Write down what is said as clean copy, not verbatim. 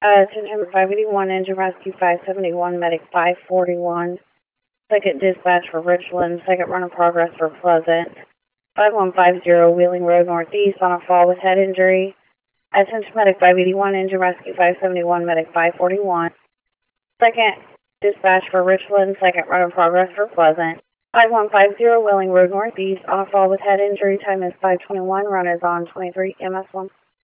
Attention 581, engine rescue 571, medic 541. Second dispatch for Richland, second run in progress for Pleasant. 5150, Wheeling Road Northeast on a fall with head injury. Attention medic 581, engine rescue 571, medic 541. Second dispatch for Richland, second run in progress for Pleasant. 5150, Wheeling Road Northeast on a fall with head injury. Time is 5:21. Run is on 23 MS1.